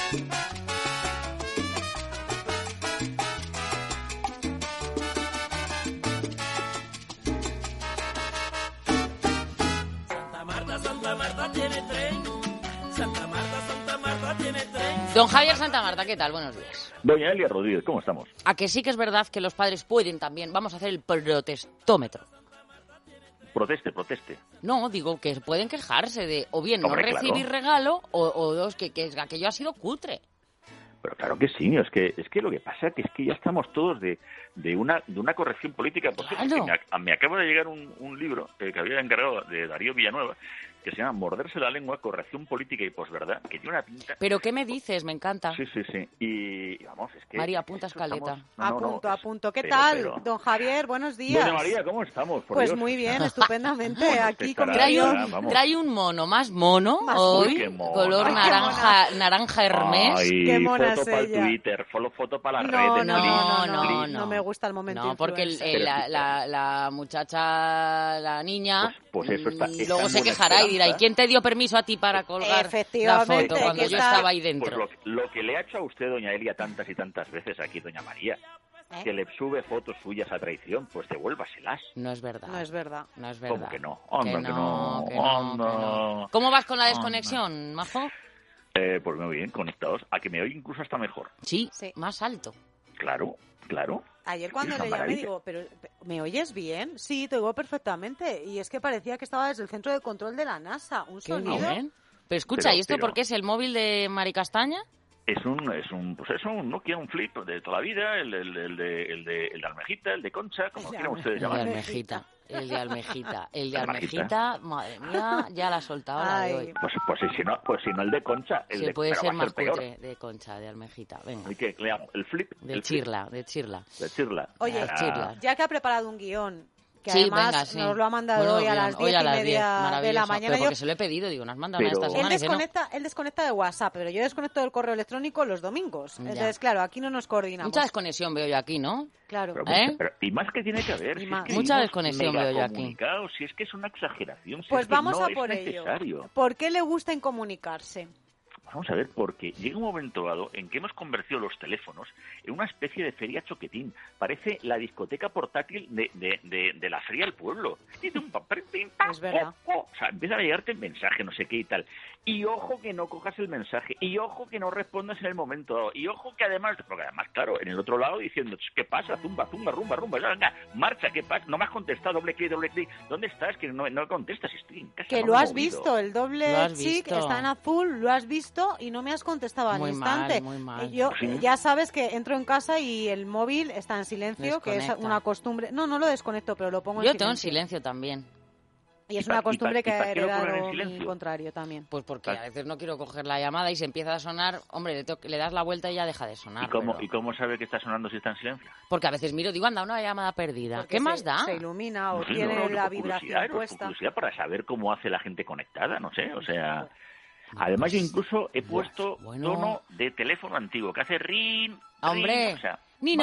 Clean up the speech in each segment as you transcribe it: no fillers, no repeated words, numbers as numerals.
Don Javier Santamarta, ¿qué tal? Buenos días. Doña Elia Rodríguez, ¿cómo estamos? A que sí que es verdad que los padres pueden también. Vamos a hacer el protestómetro. Proteste. No, digo que pueden quejarse de o bien no recibir regalo o dos, que aquello ha sido cutre. Pero claro que sí, es que lo que pasa es que ya estamos todos de una corrección política. Por cierto, me acaba de llegar un libro que había encargado de Darío Villanueva, que se llama Morderse la lengua, corrección política y posverdad, que tiene una pinta... ¿Pero qué me dices? Me encanta. Sí. Y vamos, es que... María, apunta escaleta. Apunto. ¿Qué tal, don Javier? Buenos días. Doña María, ¿cómo estamos? Pues Dios. Muy bien, estupendamente. Aquí con trae un mono, más mono hoy, color naranja Hermes. Ay, qué mona foto para el Twitter, foto para la red. No me gusta el momento. No, porque la muchacha, la niña, pues eso está luego se quejará y dirá, ¿y quién te dio permiso a ti para colgar la foto cuando yo estaba ahí dentro? Pues lo que le ha hecho a usted, doña Elia, tantas y tantas veces aquí, doña María, que le sube fotos suyas a traición, pues devuélvaselas. No es verdad. ¿Cómo que no? No. ¿Cómo vas con la desconexión, Majo? Pues muy bien, conectados. A que me oye incluso hasta mejor. Sí, más alto. Claro. Ayer cuando le llamé digo, ¿pero me oyes bien? Sí, te oigo perfectamente. Y es que parecía que estaba desde el centro de control de la NASA. Un sonido... Bien. Pero escucha, ¿y esto por qué es el móvil de Mari Castaña? Es un Nokia, un flip de toda la vida, el de Almejita, el de Concha, como quieran ustedes llamarlo. El de Almejita, madre mía, ya la ha soltado la de hoy. Pues si no el de Concha, el de puede ser más peor. cutre, de Concha, de Almejita, venga. ¿Y qué le hago? ¿El flip? De Chirla. Oye, ya que ha preparado un guión, que sí, además venga, nos lo ha mandado hoy a las 10:30 de la mañana. Pero porque se lo he pedido, digo, nos mandan esta semana. Él desconecta de WhatsApp, pero yo desconecto del correo electrónico los domingos. Ya. Entonces, claro, aquí no nos coordinamos. Mucha desconexión veo yo aquí, ¿no? Claro. Pero, y más que tiene que haber. Mucha desconexión veo yo aquí. Si es que es una exageración. Pues vamos a por ello. ¿Por qué le gusta incomunicarse? Vamos a ver, porque llega un momento dado en que hemos convertido los teléfonos en una especie de feria choquetín. Parece la discoteca portátil de la feria del pueblo. Es verdad. O sea, empieza a llegarte el mensaje, no sé qué y tal. Y ojo que no cojas el mensaje. Y ojo que no respondas en el momento dado. Y ojo que además, claro, en el otro lado diciendo, ¿qué pasa? Zumba, rumba. Venga, marcha, ¿qué pasa? No me has contestado, doble clic. ¿Dónde estás? Que no contestas, estoy en casa. Que lo has visto, el doble chic está en azul, lo has visto y no me has contestado al instante. Muy mal. Yo ya sabes que entro en casa y el móvil está en silencio, que es una costumbre. No lo desconecto, pero lo pongo en silencio. Yo tengo en silencio también. Y es una costumbre que ha heredado mi contrario también. Pues porque a veces no quiero coger la llamada y se empieza a sonar, hombre, le das la vuelta y ya deja de sonar. ¿Y cómo sabe que está sonando si está en silencio? Porque a veces miro, digo, anda, una llamada perdida. Porque ¿Qué más da? Se ilumina o tiene la vibración puesta. Curiosidad para saber cómo hace la gente conectada, no sé, o sea... Además, yo incluso he puesto tono de teléfono antiguo, que hace rin, hombre, o sea... Nino,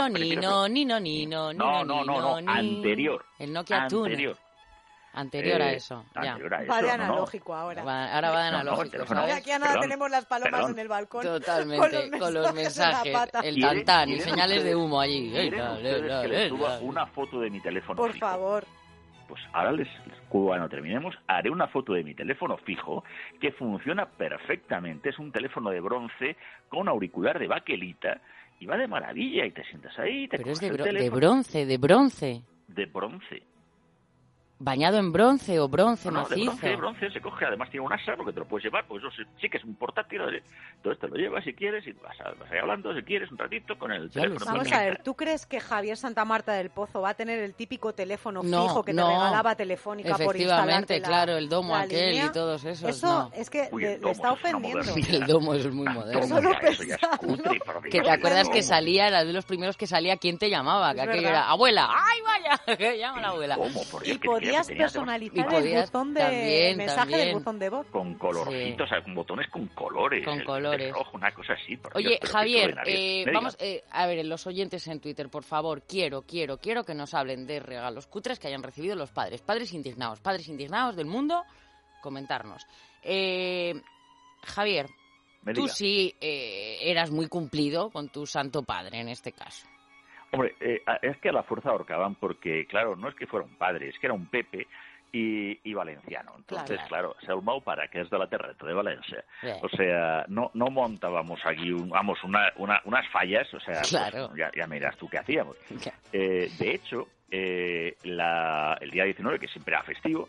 anterior. El Nokia Tune. Anterior a eso. Va de analógico ahora. Ahora va de analógico, ¿sabes? Aquí a nada tenemos las palomas en el balcón. Totalmente, con los mensajes. El tantán y señales de humo allí. Que les suba una foto de mi teléfono Por fijo. favor. Pues ahora cuando terminemos, haré una foto de mi teléfono fijo que funciona perfectamente. Es un teléfono de bronce con auricular de baquelita y va de maravilla y te sientas ahí. Pero es de bronce. De bronce. ¿Bañado en bronce o bronce macizo? De bronce se coge, además tiene un asa porque te lo puedes llevar, pues eso sí que es un portátil, entonces te lo llevas si quieres y vas ahí hablando si quieres un ratito con el teléfono. Vamos a ver, ¿tú crees que Javier Santamarta del Pozo va a tener el típico teléfono fijo que te regalaba Telefónica por instalarte claro, el domo aquel línea? y todos esos? Eso es que le está ofendiendo. El domo es muy moderno. Eso ya es cutre, que te acuerdas que salía, era de los primeros que salía ¿Quién te llamaba? Que aquello era, abuela, ¡ay vaya! Que llama la abuela. Y podías personalizar el botón de mensaje del buzón de voz. Con colorcitos, con botones con colores. Con colores. Rojo, una cosa así. Oye, Javier, vamos a ver, los oyentes en Twitter, por favor, quiero que nos hablen de regalos cutres que hayan recibido los padres. Padres indignados del mundo, comentarnos. Javier, tú sí eras muy cumplido con tu santo padre en este caso. Hombre, es que a la fuerza ahorcaban porque, claro, no es que fuera un padre, es que era un Pepe y valenciano. Entonces, claro, Salmau para que es de la terreta de Valencia. Bien. O sea, no montábamos aquí, unas fallas, o sea, claro. Pues, ya miras tú qué hacíamos. De hecho, el día 19, que siempre era festivo,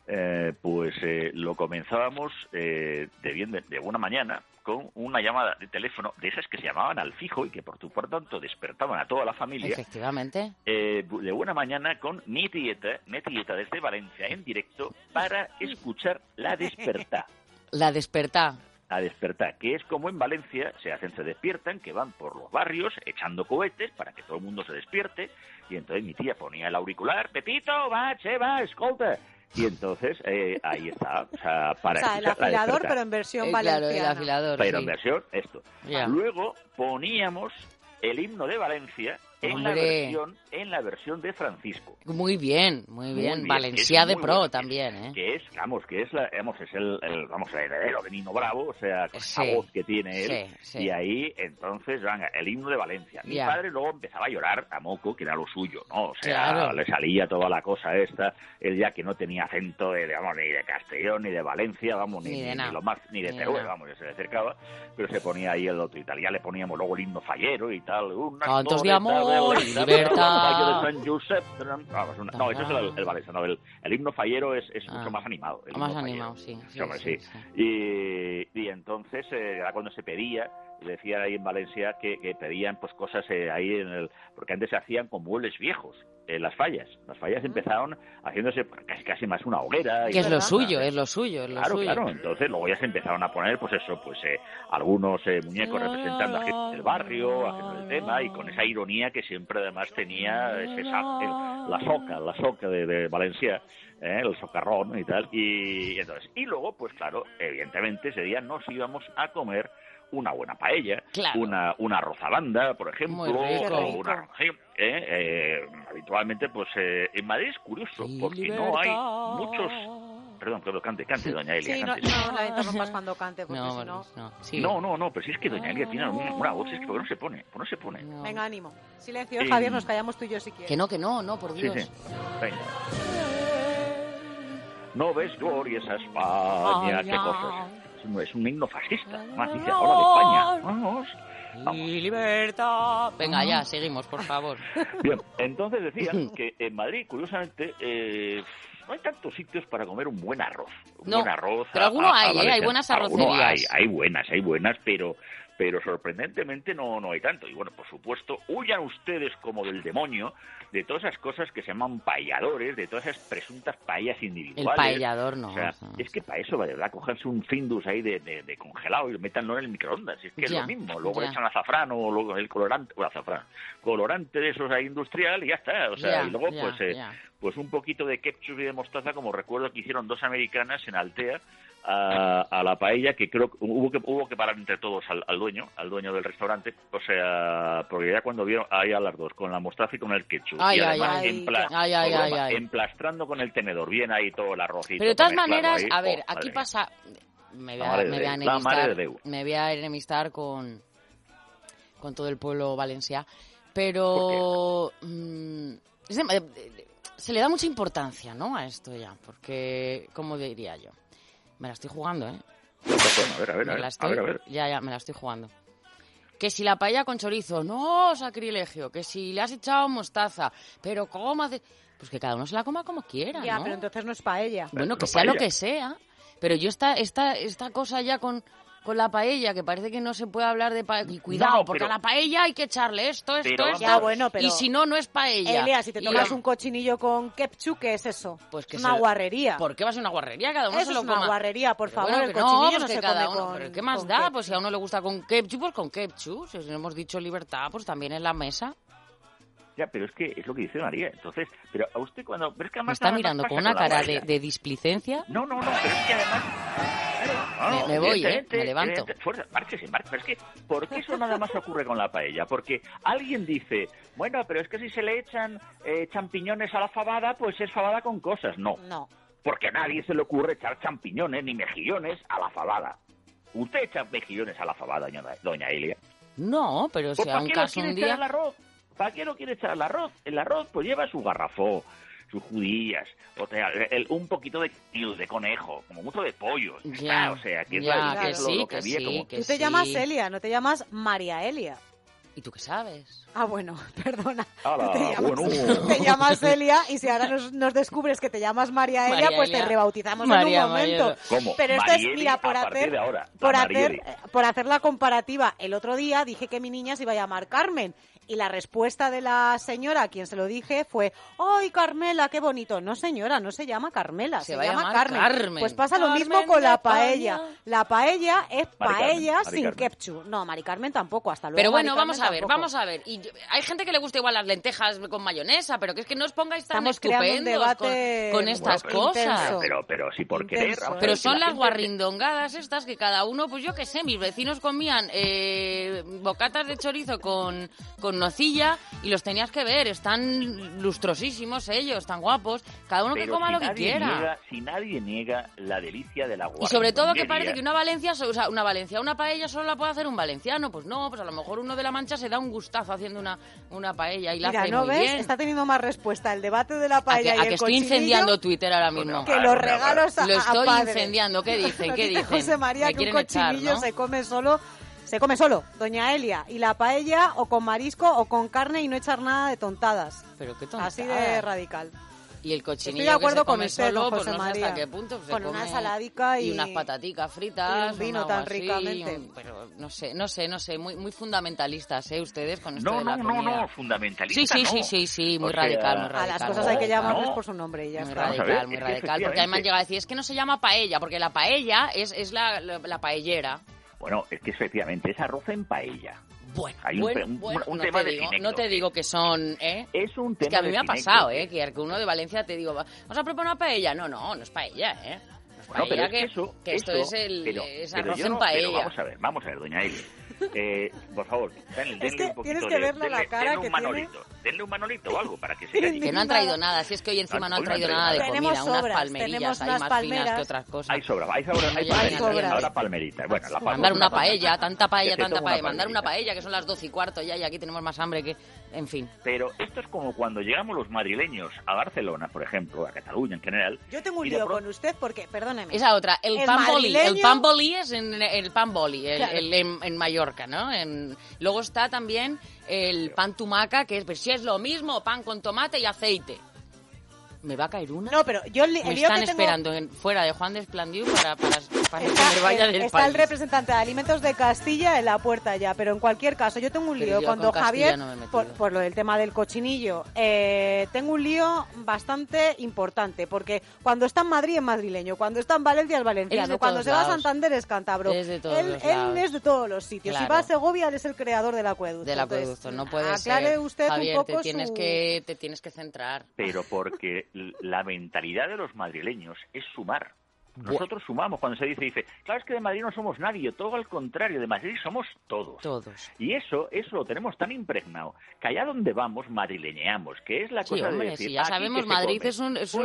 lo comenzábamos de buena mañana con una llamada de teléfono de esas que se llamaban al fijo y que por tanto despertaban a toda la familia. Efectivamente. De buena mañana con mi tieta desde Valencia en directo para escuchar La Despertá. La Despertá. La Despertá, que es como en Valencia se despiertan, que van por los barrios echando cohetes para que todo el mundo se despierte, y entonces mi tía ponía el auricular, Pepito, va, escolta. Y entonces ahí está, o sea, para el afilador, pero en versión valenciana. Claro, el afilador, pero sí. En versión esto. Yeah. Luego poníamos el himno de Valencia en la versión de Francisco. Muy bien. Valencia de pro también, ¿eh? Que es el heredero de Nino Bravo, o sea, con esa voz que tiene él. Sí. Y ahí, entonces, el himno de Valencia. Mi padre luego empezaba a llorar a moco, que era lo suyo, ¿no? O sea, le salía toda la cosa esta, él ya que no tenía acento ni de Castellón, ni de Valencia, ni de Teruel, ya se le acercaba, pero se ponía ahí el otro y tal. Ya le poníamos luego el himno fallero y tal. Cantos de amor y libertad. De San Josep. No, eso es el valenciano. El himno fallero es mucho más animado. Más animado, sí. Y entonces, era cuando se pedía, decían ahí en Valencia que pedían pues cosas ahí porque antes se hacían con muebles viejos. Las fallas empezaron haciéndose casi más una hoguera. Que es lo suyo. Claro. Entonces luego ya se empezaron a poner, algunos muñecos representando a gente del barrio, haciendo el tema, y con esa ironía que siempre además tenía la soca de Valencia, el socarrón y tal. Y luego, pues claro, evidentemente ese día nos íbamos a comer una buena paella, claro. una rozabanda, por ejemplo, habitualmente, pues en Madrid es curioso, porque no hay muchos... Perdón, cante, doña Elia. Sí, no la interrumpas cuando cante, porque si no... Sí. No, pero si es que doña Elia tiene una voz, es que ¿por qué no se pone? No. Venga, ánimo. Silencio, Javier, nos callamos tú y yo si quieres. Que no, por Dios. Sí. Venga. No ves gloria esa España, qué cosas. Es un himno fascista. Más dice ahora de España. Vamos. Y libertad. Venga, ya, seguimos, por favor. Bien, entonces decían que en Madrid, curiosamente, no hay tantos sitios para comer un buen arroz. Buen arroz. Pero alguno hay buenas arrocerías. Hay buenas, pero sorprendentemente no hay tanto. Y bueno, por supuesto, huyan ustedes como del demonio de todas esas cosas que se llaman paelladores, de todas esas presuntas paellas individuales. El paellador no. O sea, es que para eso, de verdad, cogerse un Findus ahí de congelado y métanlo en el microondas. Es que es lo mismo. Luego le echan azafrán o luego el colorante de esos ahí industrial y ya está. O sea, y luego pues un poquito de ketchup y de mostaza, como recuerdo que hicieron 2 americanas en Altea a la paella, que creo que hubo que parar entre todos al dueño del restaurante, o sea, porque ya cuando vieron ahí a las dos con la mostaza y con el ketchup y además emplastrando con el tenedor bien ahí todo el arrocito. Pero de todas maneras, ahí, a ver, aquí pasa, me voy a enemistar con todo el pueblo valenciano, pero se le da mucha importancia, ¿no?, a esto ya, porque, ¿cómo diría yo? Me la estoy jugando, ¿eh? A ver. Ya, me la estoy jugando. Que si la paella con chorizo, no, sacrilegio. Que si le has echado mostaza, pero ¿cómo hace? Pues que cada uno se la coma como quiera, ya, ¿no? Pero entonces no es paella. Bueno, que sea lo que sea. Pero yo esta cosa ya con la paella, que parece que no se puede hablar de paella. Y cuidado, porque a la paella hay que echarle esto. Ya, bueno, pero... Y si no, no es paella. Elia, si te tomas un cochinillo con ketchup, ¿qué es eso? Pues que es una guarrería. ¿Por qué va a ser una guarrería? Cada uno se lo coma. Es una guarrería, por favor, bueno, el cochinillo no se come uno, con... ¿Pero qué más da? Ketchup. Pues si a uno le gusta con ketchup, pues con ketchup. Si hemos dicho libertad, pues también en la mesa. Ya, pero es que es lo que dice María. Entonces, pero a usted cuando... Pero es que además me está mirando con una cara de displicencia. No, pero es que además... me voy, me levanto. Márchese. Pero es que, ¿por qué eso nada más ocurre con la paella? Porque alguien dice, bueno, pero es que si se le echan champiñones a la fabada, pues es fabada con cosas. No. Porque a nadie se le ocurre echar champiñones ni mejillones a la fabada. ¿Usted echa mejillones a la fabada, doña Elia? No, pero si a un caso un día... ¿Para qué lo quiere echar al arroz? El arroz pues lleva su garrafó, sus judías, o sea, un poquito de conejo, como mucho de pollo. Ya, o sea, que ya, es lo que había como... Tú te llamas Elia, no te llamas María Elia. ¿Y tú qué sabes? Ah, bueno, perdona. Hola, te llamas Elia y si ahora nos descubres que te llamas María Elia, pues te rebautizamos en un momento. ¿Cómo? Pero esto Marieli, es, mira, por hacer la comparativa, el otro día dije que mi niña se iba a llamar Carmen. Y la respuesta de la señora a quien se lo dije fue: ¡ay, Carmela, qué bonito! No, señora, no se llama Carmela, se llama Carmen. Pues pasa lo mismo con la paella. La paella es paella sin ketchup. No, Mari Carmen tampoco, hasta luego. Pero bueno, vamos a ver. Y hay gente que le gusta igual las lentejas con mayonesa, pero que es que no os pongáis tan estupendos con estas cosas. Pero sí por querer. Pero son las guarrindongadas estas que cada uno, pues yo qué sé, mis vecinos comían bocatas de chorizo con nocilla y los tenías que ver, están lustrosísimos ellos, tan guapos, cada uno que coma lo que quiera. Si nadie niega la delicia de la guarrindonguería. Y sobre todo que parece que una paella solo la puede hacer un valenciano, pues no, pues a lo mejor uno de La Mancha se da un gustazo haciendo una paella y la hace ¿no muy ves? bien. Está teniendo más respuesta el debate de la paella y el que estoy incendiando Twitter ahora mismo. Que los regalos a Lo estoy padre. incendiando, ¿qué dicen? José María, que un cochinillo se come solo, doña Elia, y la paella o con marisco o con carne y no echar nada de tontadas. Pero qué tontadas. Así de radical. Y el cochinillo Estoy de acuerdo que se come con usted, solo, José pues no sé María. hasta qué punto se con come, una ensaladica y unas pataticas fritas, y un vino algo tan así, ricamente. Pero no sé, muy fundamentalistas, ustedes con esto No, de la comida. No, fundamentalistas sí, muy radical, muy radical. A las cosas hay que llamarles por su nombre y ya está. Muy radical, porque además llega a decir, es que no se llama paella, porque la paella es la paellera. Bueno, es que efectivamente es arroz en paella. Bueno, un tema no te digo que son, ¿eh? Es un tema que a mí me ha pasado, ¿eh? Que uno de Valencia te digo, vamos a proponer una paella. No es paella, ¿eh? No es paella, pero esto es arroz en paella. Pero vamos a ver, doña Eli. Por favor, denle un poquito tienes que verle la cara denle un manolito. Denle un manolito o algo para que se calle. Que no han traído nada, si es que hoy encima no han traído nada de comida, unas palmerillas, hay más finas que otras cosas. Hay sobra, ahora palmeritas. Bueno, mandar una paella, tanta paella, mandar una paella, que son las 12:15 ya, y aquí tenemos más hambre que... En fin. Pero esto es como cuando llegamos los madrileños a Barcelona, por ejemplo, a Cataluña en general. Yo tengo un lío con usted porque, perdóneme. Esa otra, el pan boli es el pan boli, en Mallorca, ¿no? Luego está también el pan tumaca, que es, pues si es lo mismo, pan con tomate y aceite. ¿Me va a caer una? No, pero yo me están esperando fuera de Juan de Esplandiú para que me vaya del país. Está el representante de Alimentos de Castilla en la puerta ya, pero en cualquier caso, yo tengo un lío cuando Javier, por lo del tema del cochinillo, tengo un lío bastante importante, porque cuando está en Madrid es madrileño, cuando está en Valencia es valenciano, cuando se va a Santander es cántabro. Él es de todos los sitios. Claro. Si va a Segovia, él es el creador del acueducto. Del acueducto, no puede aclare ser. Usted Javier, un poco te tienes que centrar. Pero porque la mentalidad de los madrileños es sumar. Nosotros sumamos. Cuando se dice, claro, es que de Madrid no somos nadie, todo al contrario, de Madrid somos todos. Y eso lo tenemos tan impregnado, que allá donde vamos madrileñeamos, que es la cosa de decir... Sí, ya sabemos, Madrid es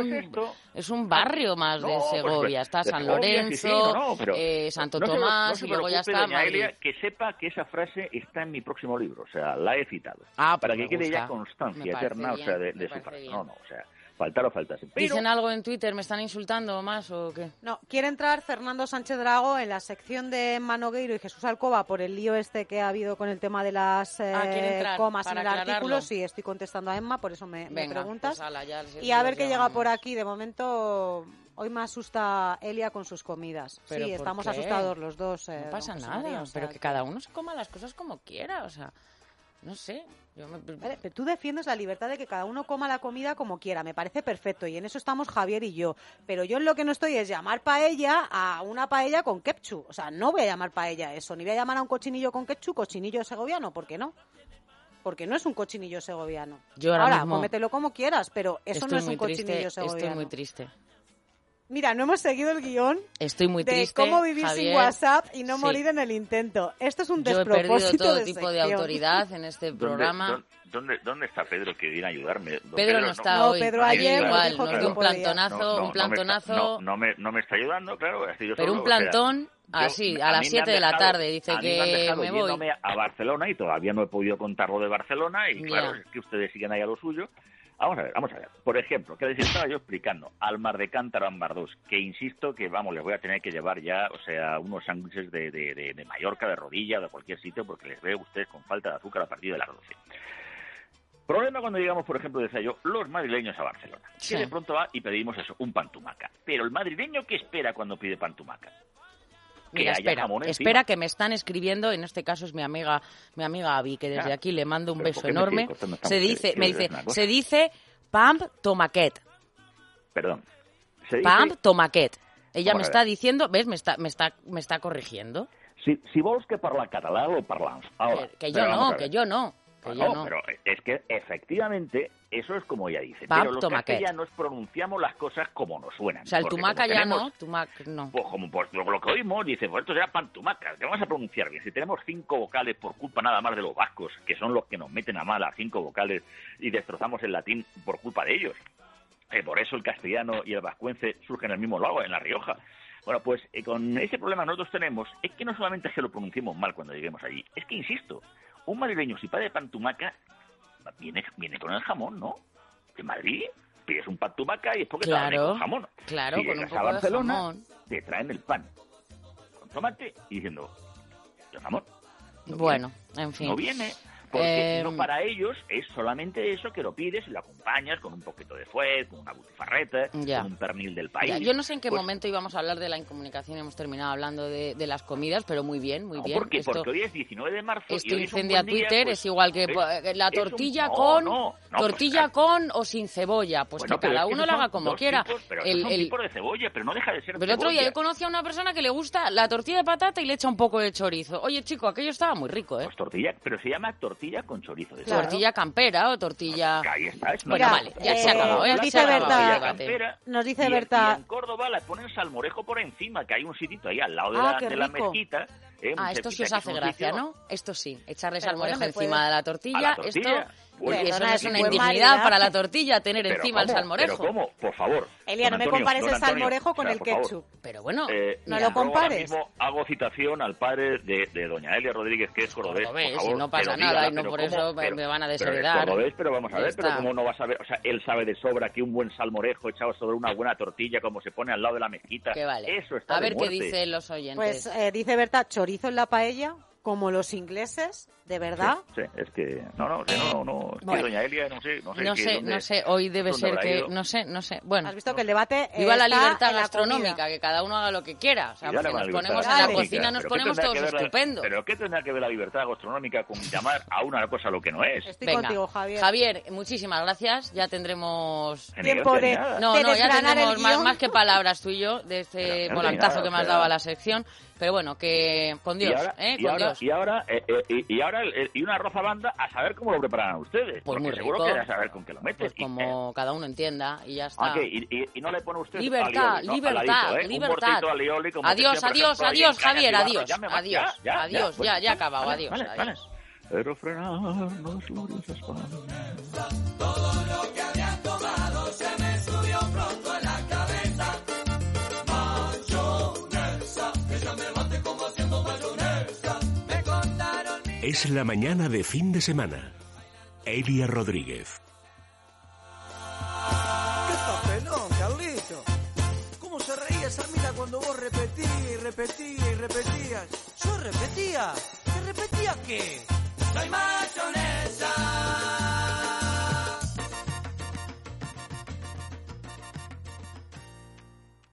un barrio más de Segovia. Está San Lorenzo, Santo Tomás, y luego ya está Madrid. Elia, que sepa que esa frase está en mi próximo libro, o sea, la he citado. Para que quede ya constancia eterna, o sea, de su frase. No, o sea... Faltar o faltarse. ¿Dicen algo en Twitter? ¿Me están insultando más o qué? No, quiere entrar Fernando Sánchez Drago en la sección de Emma Nogueiro y Jesús Alcoba por el lío que ha habido con el tema de las comas en el artículo. Sí, estoy contestando a Emma, por eso me preguntas. Pues, y a ver qué llega por aquí. De momento, hoy me asusta Elia con sus comidas. Sí, estamos asustados los dos. No pasa nada, pero que cada uno se coma las cosas como quiera, o sea... No sé. Pero tú defiendes la libertad de que cada uno coma la comida como quiera. Me parece perfecto y en eso estamos Javier y yo. Pero yo en lo que no estoy es llamar paella a una paella con ketchup. O sea, no voy a llamar paella a eso. Ni voy a llamar a un cochinillo con ketchup cochinillo segoviano. ¿Por qué no? Porque no es un cochinillo segoviano. Ahora cómetelo como quieras, pero eso no es un cochinillo segoviano. Estoy muy triste. Mira, no hemos seguido el guión de cómo vivir Javier, sin WhatsApp y no morir en el intento. Esto es un despropósito. Yo he perdido todo tipo de autoridad en este programa. ¿Dónde está Pedro que viene a ayudarme? Pedro no está hoy. Pedro ayer igual, nos dio un plantonazo. No me está ayudando, claro. Pero un plantón sí, a las 7 de la tarde, dice que me voy. Yéndome a Barcelona y todavía no he podido contar lo de Barcelona y claro, es que ustedes siguen ahí a lo suyo. Vamos a ver. Por ejemplo, que les estaba yo explicando al Mar de Cántaro Ambardós, que insisto que, vamos, les voy a tener que llevar ya, o sea, unos sándwiches de Mallorca, de Rodilla, de cualquier sitio, porque les veo a ustedes con falta de azúcar a partir de las 12. Problema cuando llegamos, por ejemplo, decía yo, los madrileños a Barcelona, que de pronto va y pedimos eso, un pan tumaca. Pero el madrileño, ¿qué espera cuando pide pan tumaca? Mira, espera que me están escribiendo, en este caso es mi amiga Abby, que desde aquí le mando un beso enorme. Se dice pamp tomaquet. Perdón. Pamp tomaquet. Ella me está diciendo, ¿ves? Me está corrigiendo. Si vos que parla català lo parlamos. Ahora, que yo no. Pero es que efectivamente eso es como ella dice. Pero los castellanos pronunciamos las cosas como nos suenan. O sea, el tumaca ya no, no. Pues como por lo que oímos, dice, pues esto será pan tumaca, que vamos a pronunciar bien. Si tenemos 5 vocales por culpa nada más de los vascos, que son los que nos meten a mal a 5 vocales y destrozamos el latín por culpa de ellos. Por eso el castellano y el vascuence surgen en el mismo lago, en La Rioja. Bueno, pues con ese problema nosotros tenemos, es que no solamente es que lo pronunciemos mal cuando lleguemos allí, es que, insisto, un madrileño si pide pan tumaca viene con el jamón, ¿no? En Madrid pides un pan tumaca y es porque te viene con jamón. Claro, si con un llegas poco a Barcelona, de jamón. te traen el pan con tomate y diciendo, ¿el jamón? Bueno, en fin. No viene. Porque no para ellos es solamente eso que lo pides y lo acompañas con un poquito de fuet, con una butifarreta, con un pernil del país. Yo no sé en qué momento íbamos a hablar de la incomunicación, hemos terminado hablando de las comidas, pero muy bien, muy bien. Porque hoy es 19 de marzo. Esto y incendia Twitter, pues, es igual que la tortilla con o sin cebolla, pues que cada uno lo haga como quiera. Pero son tipos de cebolla, pero no deja de ser cebolla. El otro día yo conocí a una persona que le gusta la tortilla de patata y le echa un poco de chorizo. Oye, chico, aquello estaba muy rico, ¿eh? Pues tortilla, pero se llama tortilla con chorizo. Claro. Tortilla campera o tortilla... Ahí está. Bueno, vale, ya se ha acabado. Nos dice Berta... Y en Córdoba le ponen salmorejo por encima, que hay un sitito ahí al lado de la mezquita. Esto sí os hace gracia, ¿no? Esto sí, echarle salmorejo encima de la tortilla. Esto... eso no es una indignidad para la tortilla, tener encima el salmorejo. ¿Pero cómo? Por favor. Elia, no me compares el salmorejo con el ketchup. Pero bueno, no lo compares. Ahora mismo hago citación al padre de doña Elia Rodríguez, que es cordobés. Por favor, y no pasa nada, y no por eso me van a desheredar. Pero vamos a ver, pero cómo no vas a ver. O sea, él sabe de sobra que un buen salmorejo echado sobre una buena tortilla, como se pone al lado de la mezquita, eso está de muerte. A ver qué dicen los oyentes. Pues dice Berta, chorizo en la paella, como los ingleses, ¿de verdad? Sí, es que... No, es que doña Elia, no sé, hoy debe ser que... No sé. Bueno. Has visto que el debate viva la libertad gastronómica, que cada uno haga lo que quiera. O sea, porque nos ponemos en la cocina, nos ponemos todos estupendos. ¿Pero qué tendrá que ver la libertad gastronómica con llamar a una cosa lo que no es? Estoy contigo, Javier. Javier, muchísimas gracias. Ya tendremos... tiempo de ya tendremos más que palabras tú y yo de este volantazo que me has dado a la sección. Pero bueno, que con Dios, con Dios. Y ahora una rozabanda a saber cómo lo preparan ustedes. Pues muy seguro rico. que a saber con qué lo metes. Pues como cada uno entienda y ya está. Y no le pone usted libertad, alioli, ¿no? libertad. Alioli, como adiós, Javier, adiós. Ya ha acabado, vale, adiós. Vale. Pero frenarnos gloriosas palabras. Todo lo que había tomado se me subió pronto en la cabeza. Mayonesa, ella me bate como haciendo mayonesa. Me contaron Es la mañana de fin de semana. Elia Rodríguez. ¡Qué papelón, Carlito! ¿Cómo se reía esa mina cuando vos repetías y repetías y repetías? ¿Yo repetía? ¿Qué repetía qué? Soy mayonesa.